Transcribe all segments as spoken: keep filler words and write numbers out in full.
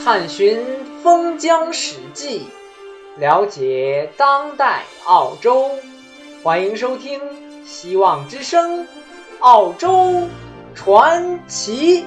探寻封疆史迹，了解当代澳洲。欢迎收听希望之声澳洲传奇。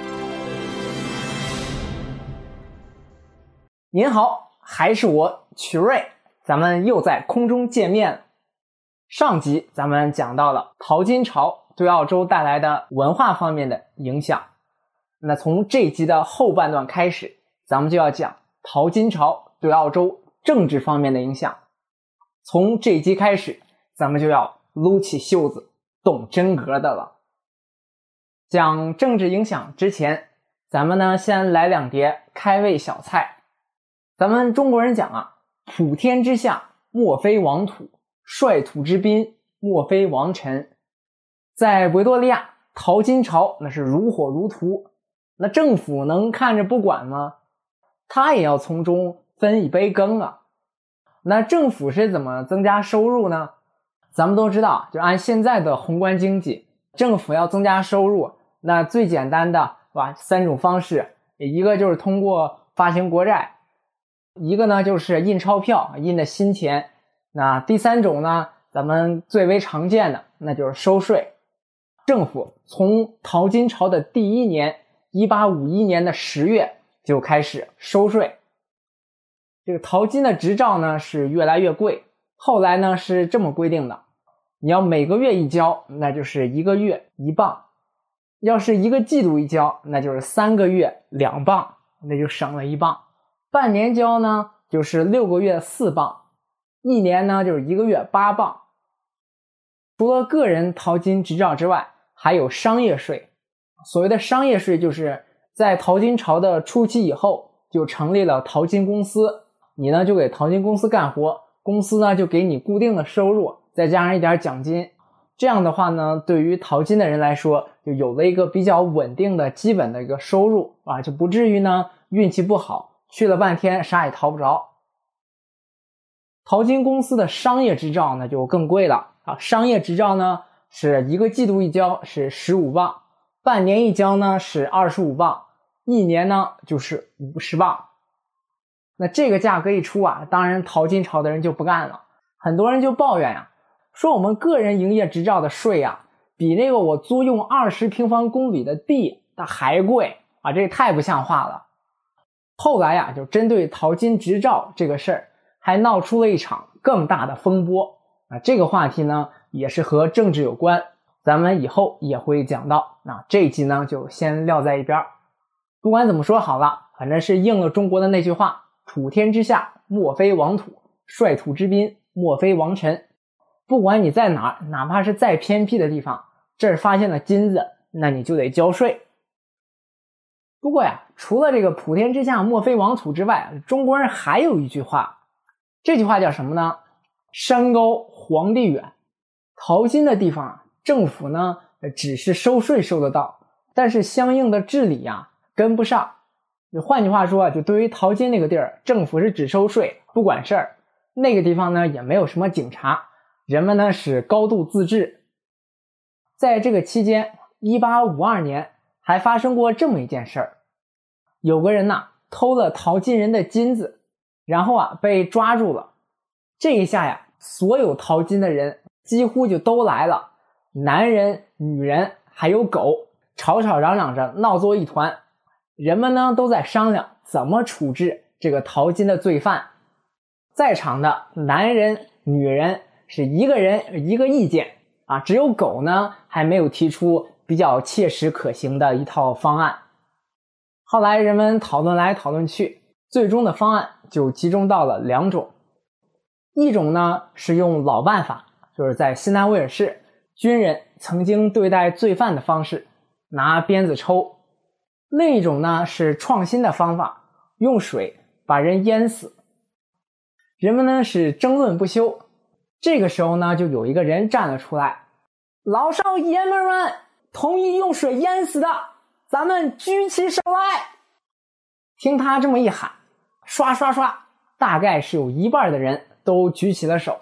您好，还是我曲瑞，咱们又在空中见面了。上集咱们讲到了淘金潮对澳洲带来的文化方面的影响，那从这一集的后半段开始，咱们就要讲淘金潮对澳洲政治方面的影响。从这一集开始，咱们就要撸起袖子动真格的了。讲政治影响之前，咱们呢先来两碟开胃小菜。咱们中国人讲啊，普天之下莫非王土，率土之滨莫非王臣。在维多利亚，淘金潮那是如火如荼，那政府能看着不管吗？他也要从中分一杯羹啊。那政府是怎么增加收入呢？咱们都知道，就按现在的宏观经济，政府要增加收入，那最简单的吧，三种方式，一个就是通过发行国债，一个呢就是印钞票，印的新钱，那第三种呢，咱们最为常见的那就是收税。政府从淘金潮的第一年一八五一年的十月就开始收税。这个淘金的执照呢是越来越贵，后来呢是这么规定的，你要每个月一交，那就是一个月一磅，要是一个季度一交，那就是三个月两磅，那就省了一磅，半年交呢就是六个月四磅，一年呢就是一个月八磅。除了个人淘金执照之外，还有商业税。所谓的商业税，就是在淘金潮的初期以后就成立了淘金公司，你呢就给淘金公司干活，公司呢就给你固定的收入，再加上一点奖金。这样的话呢，对于淘金的人来说，就有了一个比较稳定的基本的一个收入啊，就不至于呢运气不好，去了半天啥也淘不着。淘金公司的商业执照呢就更贵了啊，商业执照呢是一个季度一交是十五磅，半年一交呢是二十五磅，一年呢就是五十磅。那这个价格一出啊，当然淘金潮的人就不干了，很多人就抱怨呀、啊，说我们个人营业执照的税啊，比那个我租用二十平方公里的地它还贵啊，这太不像话了。后来呀、啊，就针对淘金执照这个事儿，还闹出了一场更大的风波啊。这个话题呢，也是和政治有关，咱们以后也会讲到。那这一集呢，就先撂在一边。不管怎么说好了，反正是应了中国的那句话，普天之下莫非王土，率土之滨莫非王臣。不管你在哪儿，哪怕是再偏僻的地方，这儿发现了金子，那你就得交税。不过呀，除了这个普天之下莫非王土之外，中国人还有一句话，这句话叫什么呢？山高皇帝远。淘金的地方啊，政府呢只是收税收得到，但是相应的治理啊跟不上。换句话说，就对于淘金那个地儿，政府是只收税不管事儿，那个地方呢也没有什么警察，人们呢是高度自治。在这个期间一八五二年还发生过这么一件事儿，有个人呐偷了淘金人的金子，然后啊被抓住了。这一下呀，所有淘金的人几乎就都来了，男人女人还有狗，吵吵嚷嚷着闹作一团。人们呢都在商量怎么处置这个淘金的罪犯。在场的男人女人是一个人一个意见啊，只有狗呢还没有提出比较切实可行的一套方案。后来人们讨论来讨论去，最终的方案就集中到了两种。一种呢是用老办法，就是在西南威尔士军人曾经对待罪犯的方式，拿鞭子抽。另一种呢是创新的方法，用水把人淹死。人们呢是争论不休。这个时候呢就有一个人站了出来，老少爷们们，同意用水淹死的，咱们举起手来。听他这么一喊，刷刷刷，大概是有一半的人都举起了手。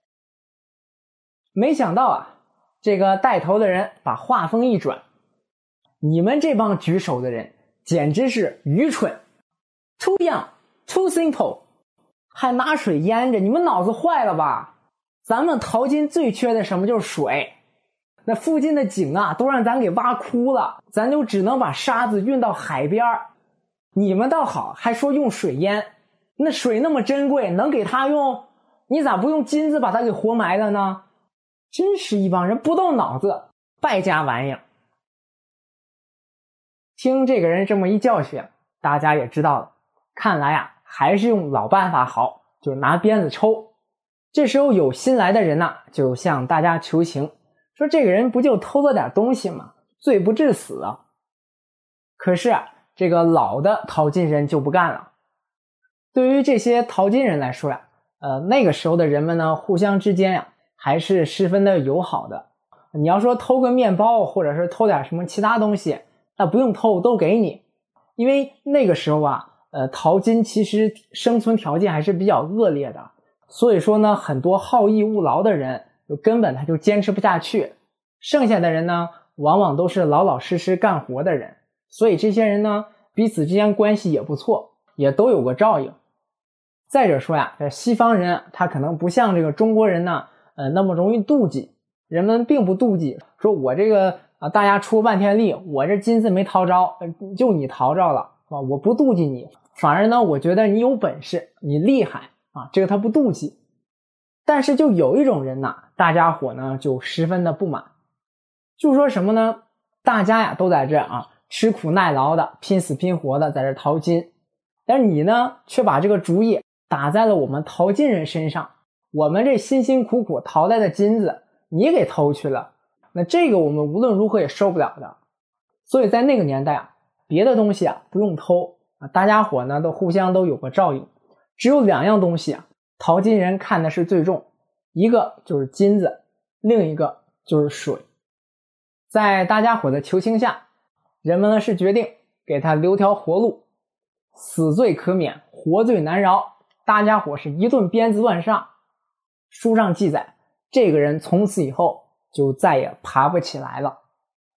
没想到啊，这个带头的人把话锋一转，你们这帮举手的人简直是愚蠢， too young too simple， 还拿水淹着，你们脑子坏了吧？咱们淘金最缺的什么？就是水。那附近的井啊都让咱给挖枯了，咱就只能把沙子运到海边。你们倒好，还说用水淹，那水那么珍贵，能给他用？你咋不用金子把它给活埋了呢？真是一帮人不动脑子，败家玩意儿。听这个人这么一教训，大家也知道了，看来啊还是用老办法好，就是拿鞭子抽。这时候有新来的人呢、啊、就向大家求情，说这个人不就偷了点东西吗？罪不至死啊。可是啊这个老的淘金人就不干了。对于这些淘金人来说呀，呃，那个时候的人们呢，互相之间呀，还是十分的友好的。你要说偷个面包，或者是偷点什么其他东西，那不用偷，都给你。因为那个时候啊，呃，淘金其实生存条件还是比较恶劣的，所以说呢，很多好逸恶劳的人，就根本他就坚持不下去。剩下的人呢，往往都是老老实实干活的人。所以这些人呢，彼此之间关系也不错，也都有个照应。再者说呀，这西方人他可能不像这个中国人呢，呃，那么容易妒忌。人们并不妒忌，说我这个啊，大家出半天力，我这金子没淘着，就你淘着了啊，我不妒忌你，反而呢，我觉得你有本事，你厉害啊，这个他不妒忌。但是就有一种人呢，大家伙呢就十分的不满，就说什么呢？大家呀都在这啊。吃苦耐劳的，拼死拼活的在这淘金，但你呢却把这个主意打在了我们淘金人身上，我们这辛辛苦苦淘来的金子你给偷去了，那这个我们无论如何也受不了的。所以在那个年代啊，别的东西啊不用偷啊，大家伙呢都互相都有个照应。只有两样东西啊，淘金人看的是最重，一个就是金子，另一个就是水。在大家伙的求情下，人们呢是决定给他留条活路，死罪可免，活罪难饶。大家伙是一顿鞭子乱上。书上记载，这个人从此以后就再也爬不起来了。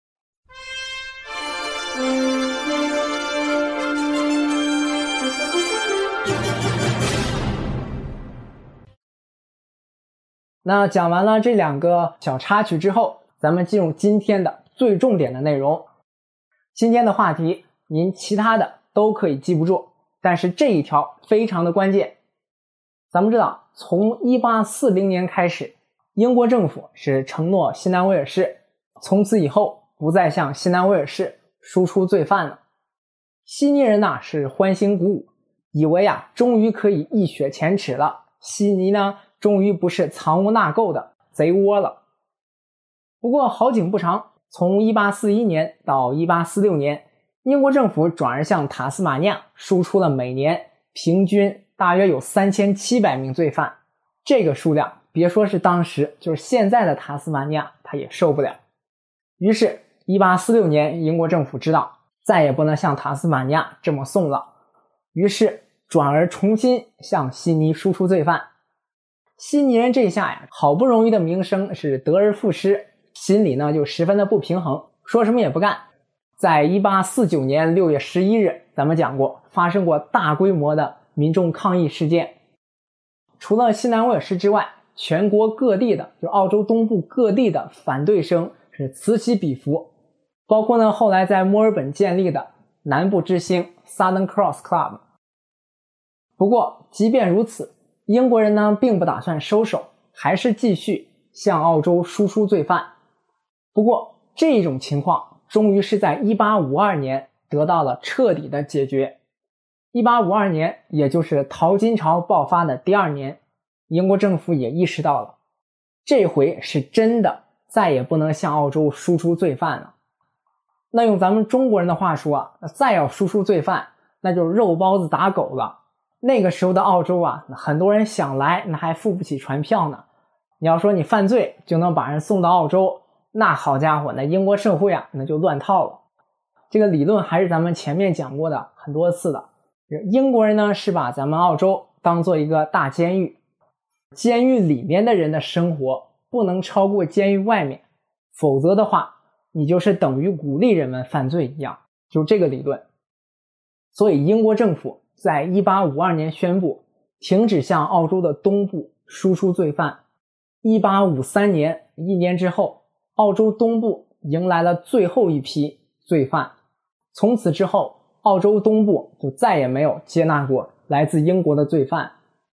那讲完了这两个小插曲之后，咱们进入今天的最重点的内容。今天的话题您其他的都可以记不住，但是这一条非常的关键。咱们知道从一八四零年开始，英国政府是承诺西南威尔士从此以后不再向西南威尔士输出罪犯了。悉尼人呢是欢欣鼓舞，以为啊终于可以一雪前耻了，悉尼呢终于不是藏污纳垢的贼窝了。不过好景不长，从一八四一年到一八四六年，英国政府转而向塔斯马尼亚输出了每年平均大约有三千七百名罪犯。这个数量别说是当时，就是现在的塔斯马尼亚他也受不了。于是一八四六年，英国政府知道再也不能向塔斯马尼亚这么送了，于是转而重新向悉尼输出罪犯。悉尼人这下呀，好不容易的名声是得而复失，心里呢就十分的不平衡，说什么也不干。在一八四九年六月十一日，咱们讲过发生过大规模的民众抗议事件。除了西南威尔士之外，全国各地的，就澳洲东部各地的反对声是此起彼伏，包括呢后来在墨尔本建立的南部之星 Southern Cross Club。 不过即便如此，英国人呢并不打算收手，还是继续向澳洲输出罪犯。不过这种情况终于是在一八五二年得到了彻底的解决。一八五二年，也就是淘金潮爆发的第二年，英国政府也意识到了，这回是真的再也不能向澳洲输出罪犯了。那用咱们中国人的话说啊，再要输出罪犯，那就是肉包子打狗了。那个时候的澳洲啊，很多人想来那还付不起船票呢。你要说你犯罪就能把人送到澳洲，那好家伙，那英国社会啊那就乱套了。这个理论还是咱们前面讲过的很多次的。英国人呢是把咱们澳洲当做一个大监狱，监狱里面的人的生活不能超过监狱外面，否则的话你就是等于鼓励人们犯罪一样，就这个理论。所以英国政府在一八五二年宣布停止向澳洲的东部输出罪犯。一八五三年，一年之后，澳洲东部迎来了最后一批罪犯。从此之后，澳洲东部就再也没有接纳过来自英国的罪犯。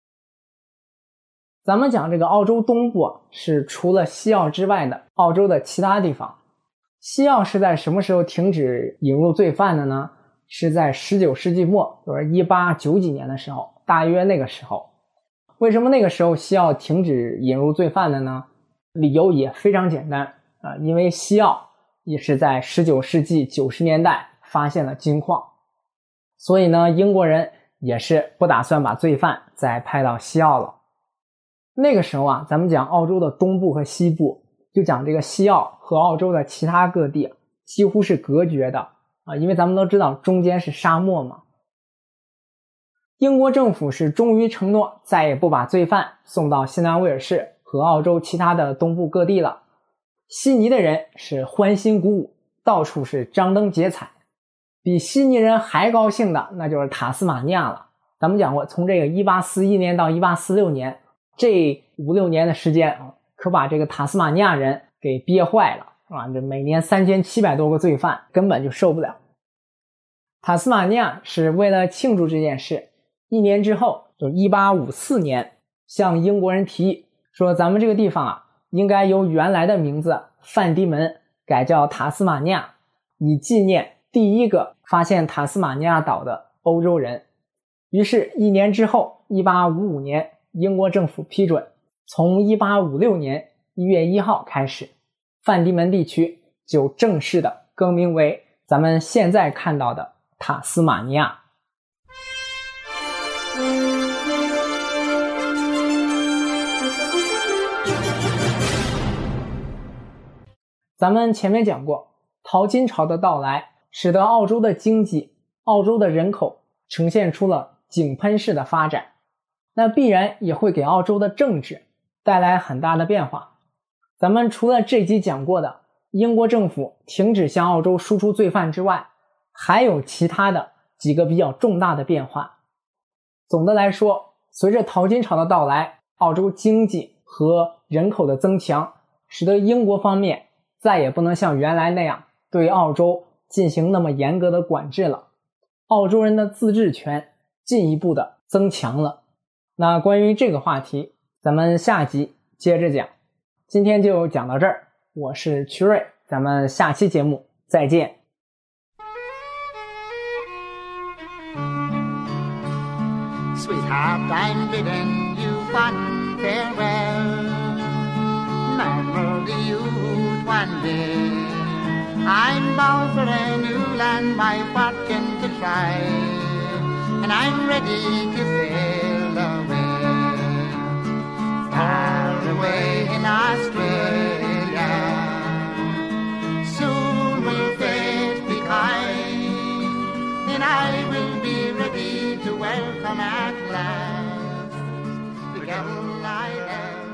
咱们讲这个澳洲东部是除了西澳之外的澳洲的其他地方。西澳是在什么时候停止引入罪犯的呢？是在十九世纪末，就是一八九几年的时候，大约那个时候。为什么那个时候西澳停止引入罪犯的呢？理由也非常简单啊、呃，因为西澳也是在十九世纪九十年代发现了金矿，所以呢，英国人也是不打算把罪犯再派到西澳了。那个时候啊，咱们讲澳洲的东部和西部，就讲这个西澳和澳洲的其他各地几乎是隔绝的啊，因为咱们都知道中间是沙漠嘛。英国政府是终于承诺再也不把罪犯送到新南威尔士和澳洲其他的东部各地了。悉尼的人是欢欣鼓舞，到处是张灯结彩。比悉尼人还高兴的那就是塔斯马尼亚了。咱们讲过，从这个一八四一年到一八四六年这五六年的时间，可把这个塔斯马尼亚人给憋坏了啊！这每年三千七百多个罪犯，根本就受不了。塔斯马尼亚是为了庆祝这件事，一年之后，就一八五四年，向英国人提议说，咱们这个地方啊，应该由原来的名字范迪门改叫塔斯马尼亚，以纪念第一个发现塔斯马尼亚岛的欧洲人。于是，一年之后，一八五五年。英国政府批准，从一八五六年一月一号开始，范迪门地区就正式的更名为咱们现在看到的塔斯马尼亚。咱们前面讲过，淘金潮的到来使得澳洲的经济、澳洲的人口呈现出了井喷式的发展。那必然也会给澳洲的政治带来很大的变化。咱们除了这集讲过的英国政府停止向澳洲输出罪犯之外，还有其他的几个比较重大的变化。总的来说，随着淘金潮的到来，澳洲经济和人口的增强，使得英国方面再也不能像原来那样对澳洲进行那么严格的管制了。澳洲人的自治权进一步的增强了。那关于这个话题，咱们下集接着讲。今天就讲到这儿，我是曲瑞，咱们下期节目再见。 Sweetheart, I'm bidding you fond farewell. Marry you one day. I'm bound for a new land, my fortune to try, and I'm ready to sail away, far away in Australia. Soon will fate be kind, and I will be ready to welcome at last the girl I love.